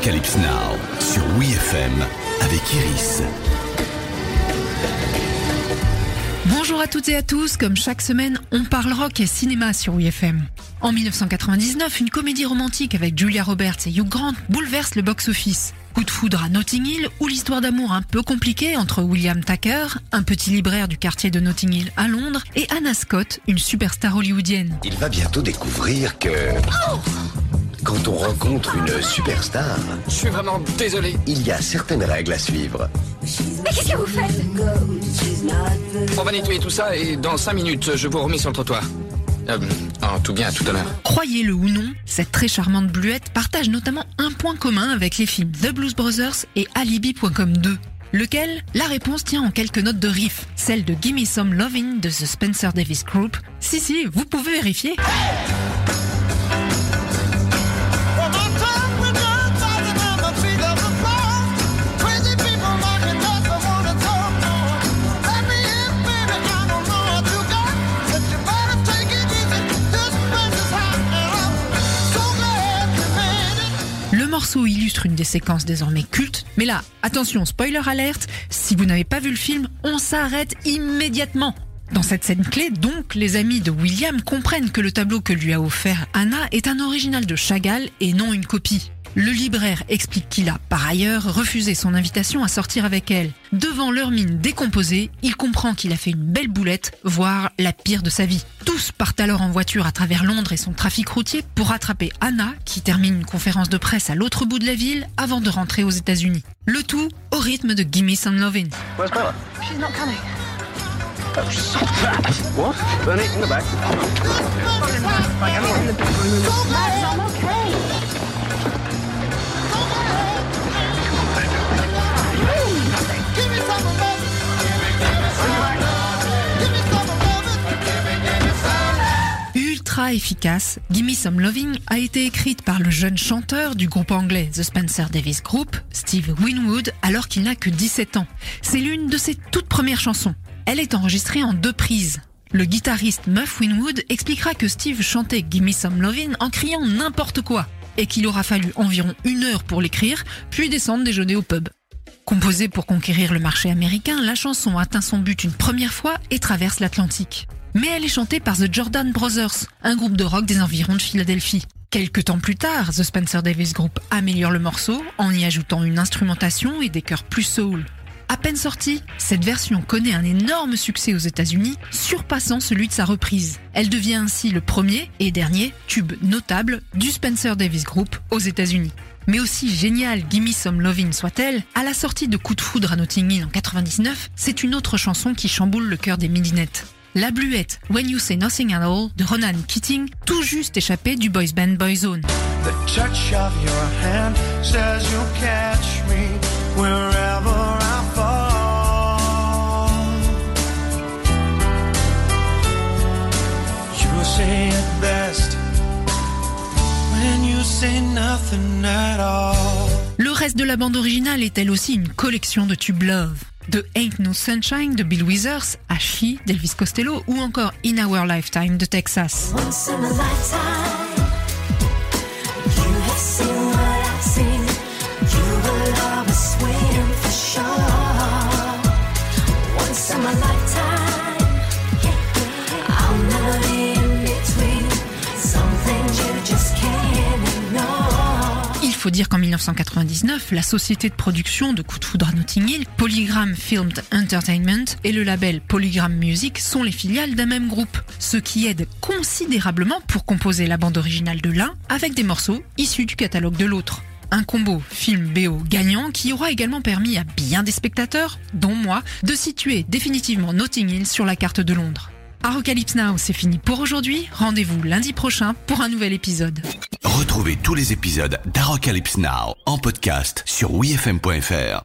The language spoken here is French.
Arocalypse Now sur WeFM avec Iris. Bonjour à toutes et à tous, comme chaque semaine, on parle rock et cinéma sur WeFM. En 1999, une comédie romantique avec Julia Roberts et Hugh Grant bouleverse le box-office. Coup de foudre à Notting Hill, ou l'histoire d'amour un peu compliquée entre William Tucker, un petit libraire du quartier de Notting Hill à Londres, et Anna Scott, une superstar hollywoodienne. Il va bientôt découvrir que... Quand on rencontre une superstar... Je suis vraiment désolé. Il y a certaines règles à suivre. Mais qu'est-ce que vous faites? On va nettoyer tout ça et dans 5 minutes, je vous remets sur le trottoir. Tout bien, à tout à l'heure. Croyez-le ou non, cette très charmante Bluette partage notamment un point commun avec les films The Blues Brothers et Alibi.com 2. Lequel? La réponse tient en quelques notes de riff, celle de Gimme Some Lovin' de The Spencer Davis Group. Si, vous pouvez vérifier. Le morceau illustre une des séquences désormais cultes, mais là, attention, spoiler alerte, si vous n'avez pas vu le film, on s'arrête immédiatement. Dans cette scène clé, donc, les amis de William comprennent que le tableau que lui a offert Anna est un original de Chagall et non une copie. Le libraire explique qu'il a, par ailleurs, refusé son invitation à sortir avec elle. Devant leur mine décomposée, il comprend qu'il a fait une belle boulette, voire la pire de sa vie. Tous partent alors en voiture à travers Londres et son trafic routier pour rattraper Anna, qui termine une conférence de presse à l'autre bout de la ville avant de rentrer aux États-Unis. Le tout au rythme de Gimme Some Lovin'. Where's Bella? She's not coming. Oh, stop that! What? Bernie, in the back. I'm okay. Ultra efficace, Gimme Some Lovin' a été écrite par le jeune chanteur du groupe anglais The Spencer Davis Group, Steve Winwood, alors qu'il n'a que 17 ans. C'est l'une de ses toutes premières chansons. Elle est enregistrée en 2 prises. Le guitariste Muff Winwood expliquera que Steve chantait Gimme Some Lovin' en criant n'importe quoi, et qu'il aura fallu environ 1 heure pour l'écrire, puis descendre déjeuner au pub. Composée pour conquérir le marché américain, la chanson atteint son but une première fois et traverse l'Atlantique. Mais elle est chantée par The Jordan Brothers, un groupe de rock des environs de Philadelphie. Quelques temps plus tard, The Spencer Davis Group améliore le morceau en y ajoutant une instrumentation et des chœurs plus soul. À peine sortie, cette version connaît un énorme succès aux États-Unis, surpassant celui de sa reprise. Elle devient ainsi le premier et dernier tube notable du Spencer Davis Group aux États-Unis. Mais aussi génial Gimme Some Lovin' soit-elle, à la sortie de Coup de foudre à Notting Hill en 99, c'est une autre chanson qui chamboule le cœur des midinettes. La Bluette, When You Say Nothing at All, de Ronan Keating, tout juste échappée du boys band Boyzone. The touch of your hand says you'll catch me wherever I fall. You say it best when you say nothing at all. Le reste de la bande originale est elle aussi une collection de tubes love. De Ain't No Sunshine de Bill Withers à She d'Elvis Costello ou encore In Our Lifetime de Texas. Once in a lifetime, you have seen what I've seen. You will always swim for sure. Once in a lifetime, I'll never be in between. Something you just can't ignore. Il faut dire qu'en 1999, la société de production de Coup de foudre à Notting Hill, Polygram Filmed Entertainment et le label Polygram Music sont les filiales d'un même groupe, ce qui aide considérablement pour composer la bande originale de l'un avec des morceaux issus du catalogue de l'autre. Un combo film BO gagnant qui aura également permis à bien des spectateurs, dont moi, de situer définitivement Notting Hill sur la carte de Londres. Arocalypse Now, c'est fini pour aujourd'hui. Rendez-vous lundi prochain pour un nouvel épisode. Retrouvez tous les épisodes d'Arocalypse Now en podcast sur wefm.fr.